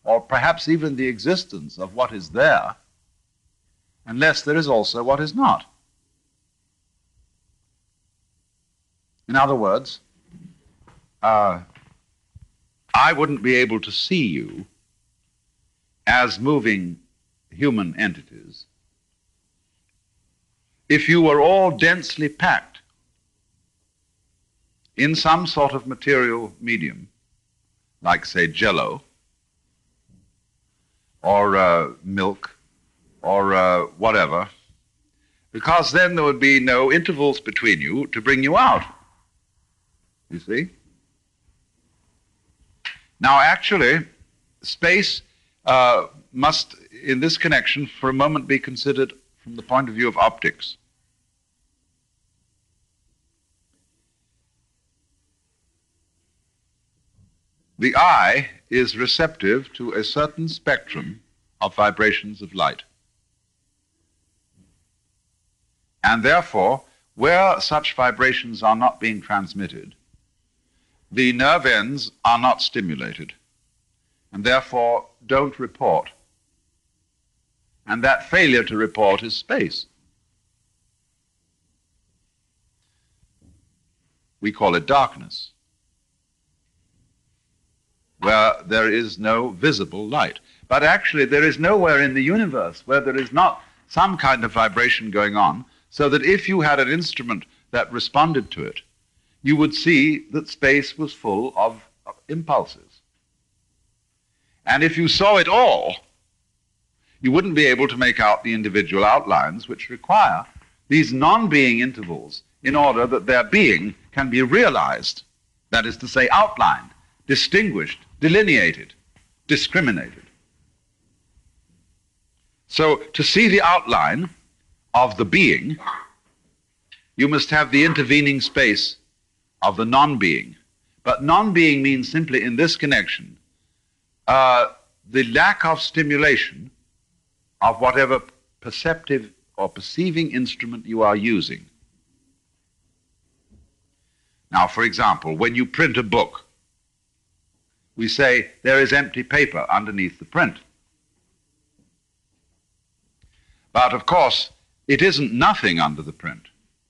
or perhaps even the existence of what is there, unless there is also what is not. In other words, I wouldn't be able to see you as moving human entities if you were all densely packed in some sort of material medium, like, say, Jell-O, or milk, or whatever, because then there would be no intervals between you to bring you out. You see? Now, actually, space must, in this connection, for a moment be considered from the point of view of optics. The eye is receptive to a certain spectrum of vibrations of light. And therefore, where such vibrations are not being transmitted, the nerve ends are not stimulated, and therefore don't report. And that failure to report is space. We call it darkness, where there is no visible light. But actually, there is nowhere in the universe where there is not some kind of vibration going on, so that if you had an instrument that responded to it, you would see that space was full of impulses. And if you saw it all, you wouldn't be able to make out the individual outlines which require these non-being intervals in order that their being can be realized, that is to say, outlined, distinguished, delineated, discriminated. So to see the outline of the being, you must have the intervening space of the non-being. But non-being means simply in this connection the lack of stimulation of whatever perceptive or perceiving instrument you are using. Now, for example, when you print a book, we say there is empty paper underneath the print. But of course, it isn't nothing under the print.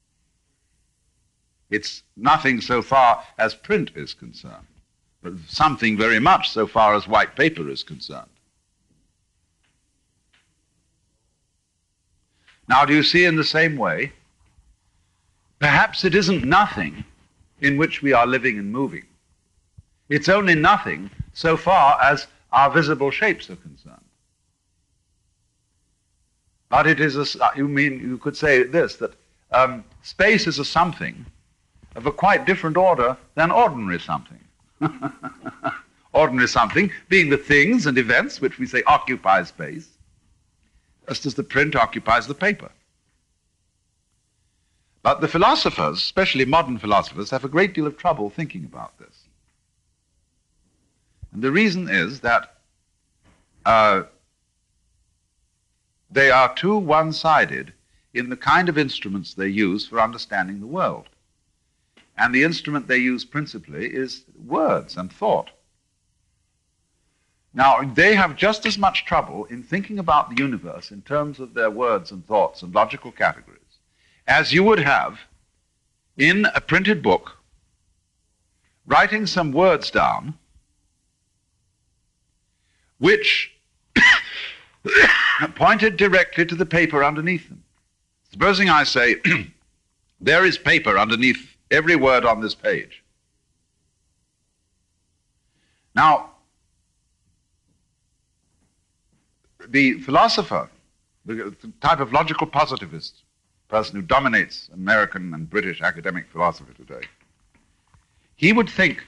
It's nothing so far as print is concerned, but something very much so far as white paper is concerned. Now, do you see in the same way, perhaps it isn't nothing in which we are living and moving. It's only nothing so far as our visible shapes are concerned. But it is you could say this, that space is a something of a quite different order than ordinary something. Ordinary something being the things and events which we say occupy space, just as the print occupies the paper. But the philosophers, especially modern philosophers, have a great deal of trouble thinking about this. And the reason is that they are too one-sided in the kind of instruments they use for understanding the world. And the instrument they use principally is words and thought. Now, they have just as much trouble in thinking about the universe in terms of their words and thoughts and logical categories as you would have in a printed book, writing some words down which pointed directly to the paper underneath them. Supposing I say, there is paper underneath every word on this page. Now, the philosopher, the type of logical positivist, person who dominates American and British academic philosophy today, he would think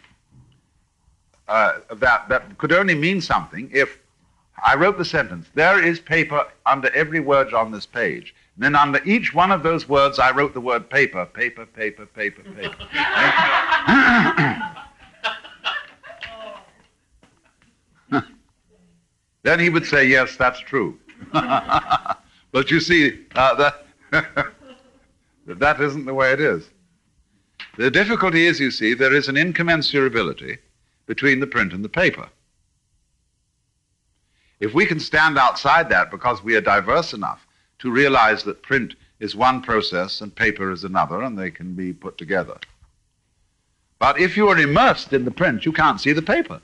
that could only mean something if I wrote the sentence, there is paper under every word on this page. And then under each one of those words, I wrote the word paper, paper, paper, paper, paper. Then he would say, yes, that's true. But you see, that isn't the way it is. The difficulty is, you see, there is an incommensurability between the print and the paper. If we can stand outside that because we are diverse enough to realize that print is one process and paper is another, and they can be put together. But if you are immersed in the print, you can't see the paper.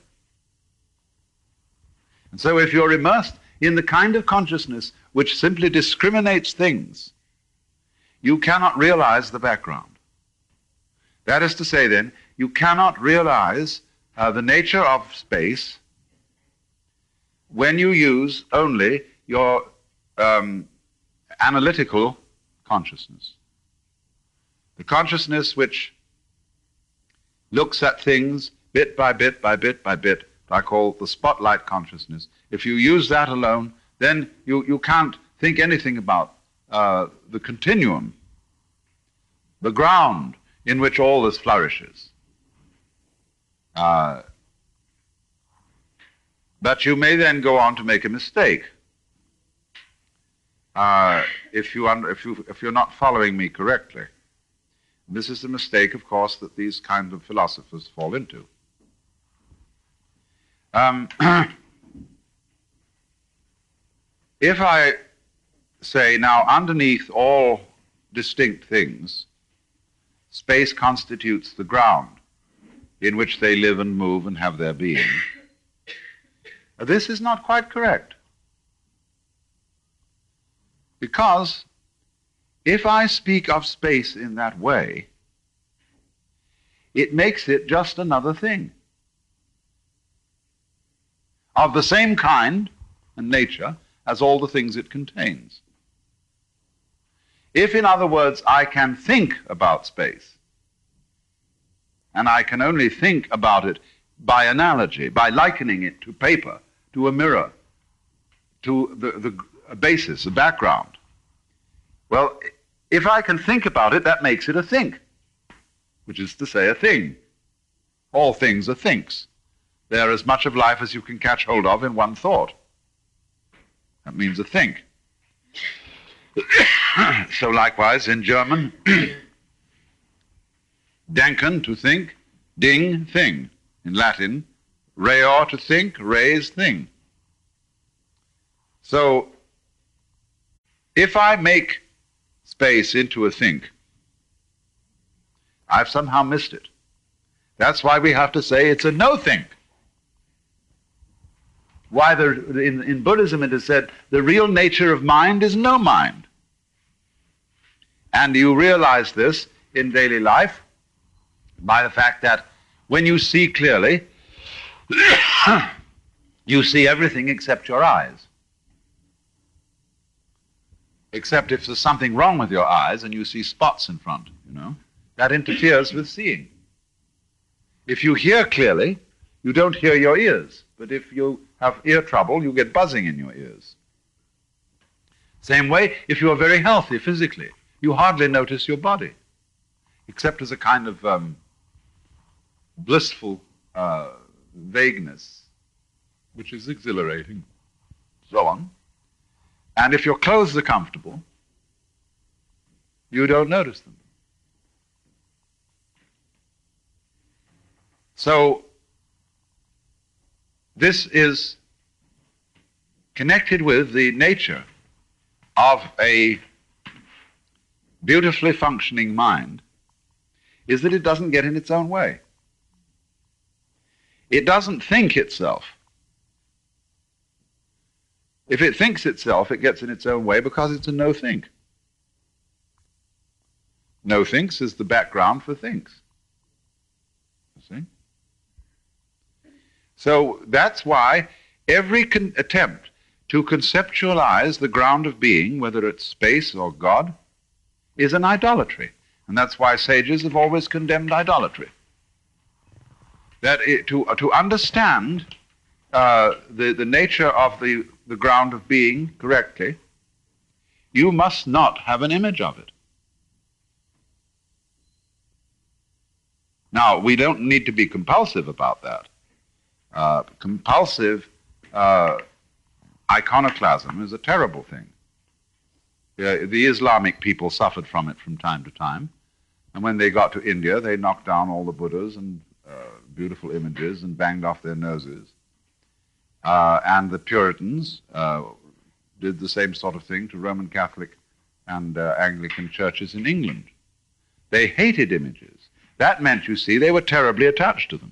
And so if you're immersed in the kind of consciousness which simply discriminates things, you cannot realize the background. That is to say, then, you cannot realize the nature of space when you use only your analytical consciousness. The consciousness which looks at things bit by bit by bit by bit, I call the spotlight consciousness. If you use that alone, then you can't think anything about the continuum, the ground in which all this flourishes. But you may then go on to make a mistake. If you're not following me correctly. This is the mistake, of course, that these kinds of philosophers fall into. If I say, now, underneath all distinct things, space constitutes the ground in which they live and move and have their being, this is not quite correct. Because if I speak of space in that way, it makes it just another thing of the same kind and nature as all the things it contains. If, in other words, I can think about space, and I can only think about it by analogy, by likening it to paper, to a mirror, to the basis, a background, well, if I can think about it, that makes it a think, which is to say a thing. All things are thinks. They are as much of life as you can catch hold of in one thought. That means a think. So likewise in German, denken, to think, ding, thing. In Latin, reor, to think, res, thing. So if I make space into a think, I've somehow missed it. That's why we have to say it's a no-think. Why in Buddhism it is said the real nature of mind is no mind. And you realize this in daily life by the fact that when you see clearly, you see everything except your eyes. Except if there's something wrong with your eyes and you see spots in front, that interferes with seeing. If you hear clearly, you don't hear your ears. But if you have ear trouble, you get buzzing in your ears. Same way, if you are very healthy physically, you hardly notice your body, except as a kind of blissful vagueness, which is exhilarating, so on. And if your clothes are comfortable, you don't notice them. So this is connected with the nature of a beautifully functioning mind, is that it doesn't get in its own way. It doesn't think itself. If it thinks itself, it gets in its own way because it's a no-think. No-thinks is the background for thinks. You see? So that's why every attempt to conceptualize the ground of being, whether it's space or God, is an idolatry. And that's why sages have always condemned idolatry. That to understand the nature of the ground of being correctly, you must not have an image of it. Now, we don't need to be compulsive about that. Compulsive iconoclasm is a terrible thing. The Islamic people suffered from it from time to time. And when they got to India, they knocked down all the Buddhas and beautiful images and banged off their noses. and the Puritans did the same sort of thing to Roman Catholic and Anglican churches in England. They hated images. That meant, you see, they were terribly attached to them.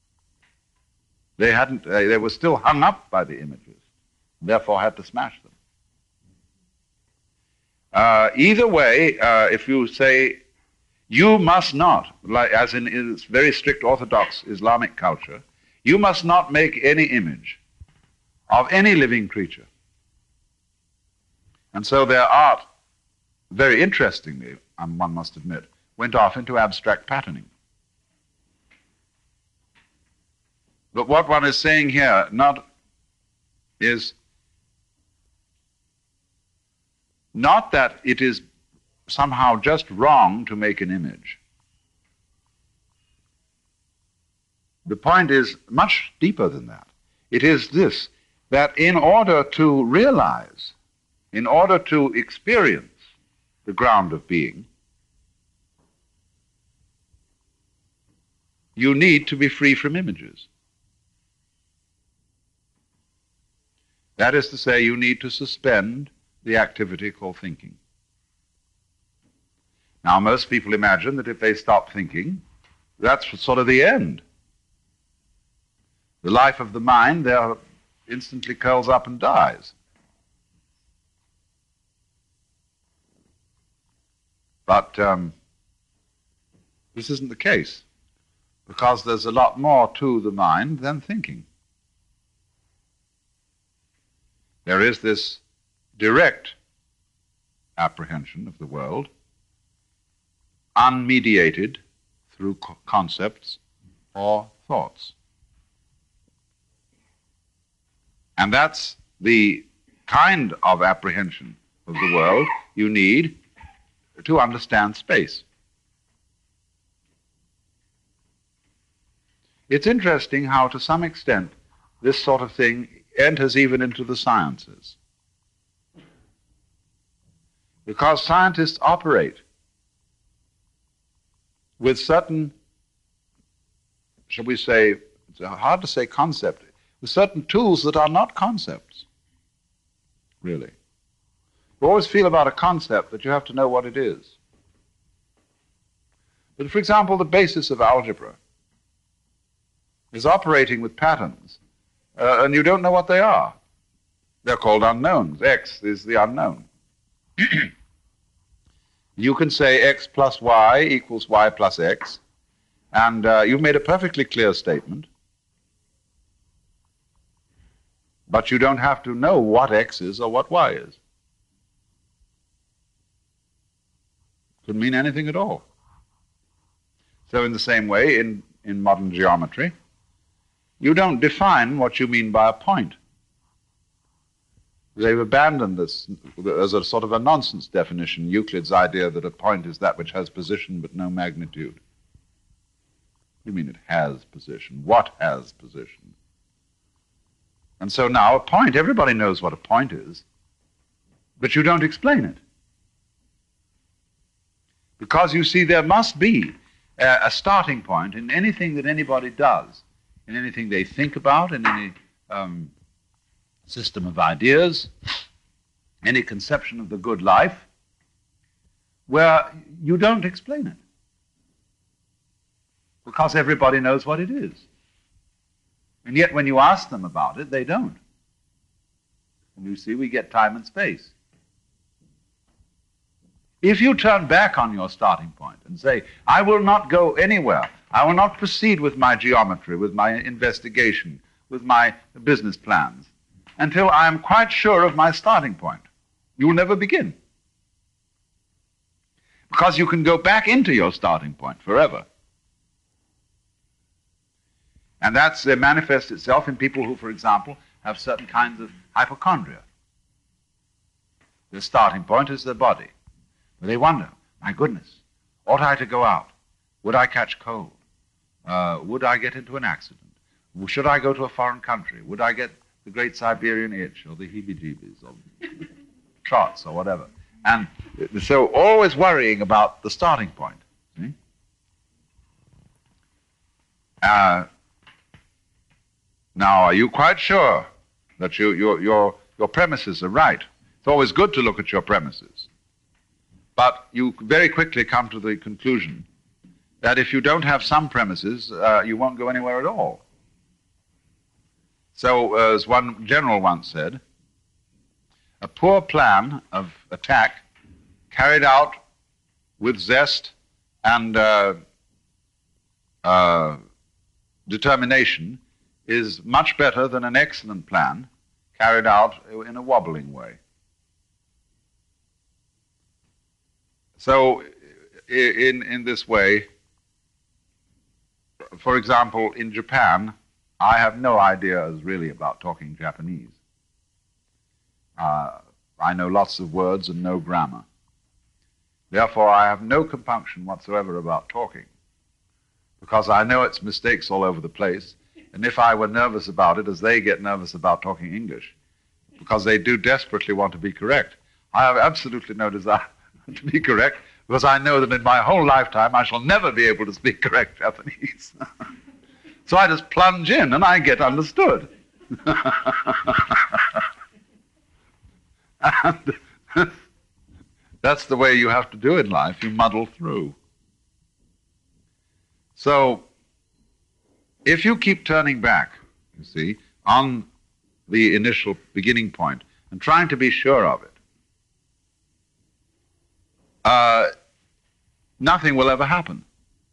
They were still hung up by the images, therefore had to smash them. Either way, if you say, you must not, like, as in its very strict Orthodox Islamic culture, you must not make any image of any living creature. And so their art, very interestingly, one must admit, went off into abstract patterning. But what one is saying here is not that it is somehow just wrong to make an image. The point is much deeper than that. It is this, that in order to realize, in order to experience the ground of being, you need to be free from images. That is to say, you need to suspend the activity called thinking. Now, most people imagine that if they stop thinking, that's sort of the end. The life of the mind there instantly curls up and dies. But this isn't the case, because there's a lot more to the mind than thinking. There is this direct apprehension of the world, unmediated through concepts or thoughts. And that's the kind of apprehension of the world you need to understand space. It's interesting how, to some extent, this sort of thing enters even into the sciences. Because scientists operate with certain, shall we say, it's hard to say concept, with certain tools that are not concepts, really. You always feel about a concept that you have to know what it is. But for example, the basis of algebra is operating with patterns, and you don't know what they are. They're called unknowns. X is the unknown. You can say x plus y equals y plus x, and you've made a perfectly clear statement, but you don't have to know what x is or what y is. Could mean anything at all. So in the same way, in modern geometry, you don't define what you mean by a point. They've abandoned this as a sort of a nonsense definition, Euclid's idea that a point is that which has position but no magnitude. You mean it has position? What has position? And so now a point, everybody knows what a point is, but you don't explain it. Because you see, there must be a starting point in anything that anybody does, in anything they think about, in any system of ideas, any conception of the good life, where you don't explain it. Because everybody knows what it is. And yet when you ask them about it, they don't. And you see, we get time and space. If you turn back on your starting point and say, I will not go anywhere, I will not proceed with my geometry, with my investigation, with my business plans, until I am quite sure of my starting point, you will never begin. Because you can go back into your starting point forever. And that manifests itself in people who, for example, have certain kinds of hypochondria. Their starting point is their body. They wonder, my goodness, ought I to go out? Would I catch cold? Would I get into an accident? Should I go to a foreign country? Would I get the great Siberian itch or the heebie-jeebies or trots or whatever? And so always worrying about the starting point. See? Now, are you quite sure that your premises are right. It's always good to look at your premises. But you very quickly come to the conclusion that if you don't have some premises, you won't go anywhere at all. So, as one general once said, a poor plan of attack carried out with zest and determination is much better than an excellent plan carried out in a wobbling way. So, in this way, for example, in Japan, I have no ideas really about talking Japanese. I know lots of words and no grammar. Therefore, I have no compunction whatsoever about talking, because I know it's mistakes all over the place, and if I were nervous about it, as they get nervous about talking English, because they do desperately want to be correct, I have absolutely no desire to be correct, because I know that in my whole lifetime I shall never be able to speak correct Japanese. So I just plunge in and I get understood. And that's the way you have to do in life. You muddle through. So if you keep turning back, you see, on the initial beginning point and trying to be sure of it, nothing will ever happen.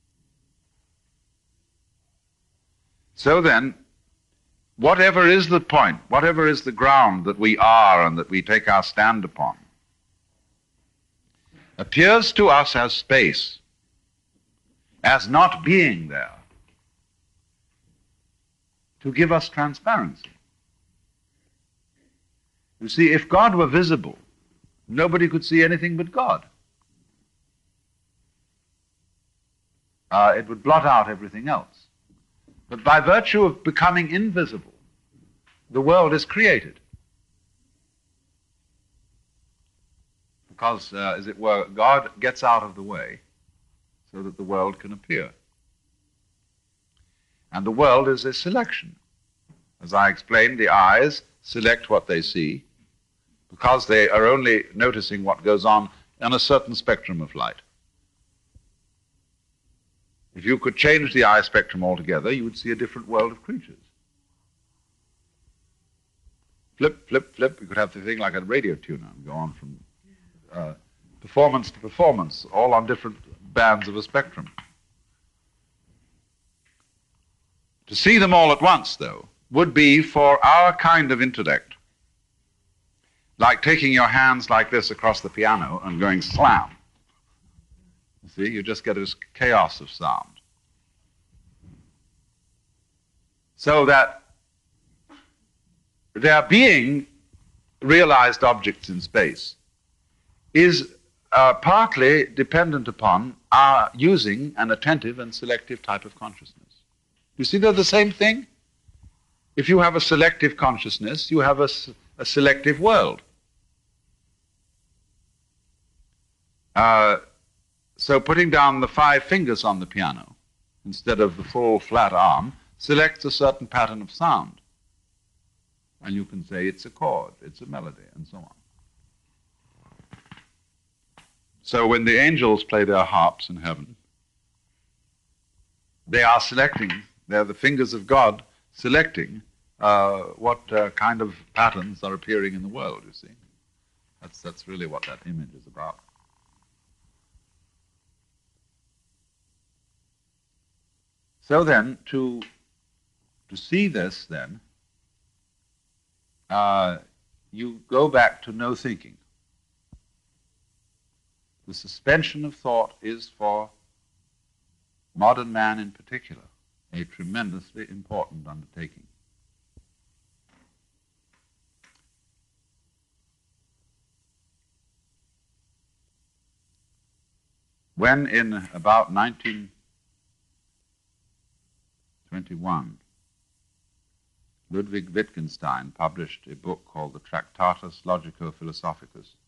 So then, whatever is the point, whatever is the ground that we are and that we take our stand upon, appears to us as space, as not being there, to give us transparency. You see, if God were visible, nobody could see anything but God. It would blot out everything else. But by virtue of becoming invisible, the world is created. Because, as it were, God gets out of the way so that the world can appear. And the world is a selection. As I explained, the eyes select what they see because they are only noticing what goes on in a certain spectrum of light. If you could change the eye spectrum altogether, you would see a different world of creatures. Flip, flip, flip. You could have the thing like a radio tuner and go on from performance to performance, all on different bands of a spectrum. To see them all at once, though, would be for our kind of intellect like taking your hands like this across the piano and going slam. You see, you just get this chaos of sound. So that there being realized objects in space is partly dependent upon our using an attentive and selective type of consciousness. You see, they're the same thing. If you have a selective consciousness, you have a selective world. So putting down the 5 fingers on the piano instead of the full flat arm selects a certain pattern of sound. And you can say it's a chord, it's a melody, and so on. So when the angels play their harps in heaven, they are selecting, they're the fingers of God selecting what kind of patterns are appearing in the world, you see. That's really what that image is about. So then, to see this then, you go back to no thinking. The suspension of thought is, for modern man in particular, a tremendously important undertaking. When in about 1921, Ludwig Wittgenstein published a book called the Tractatus Logico-Philosophicus,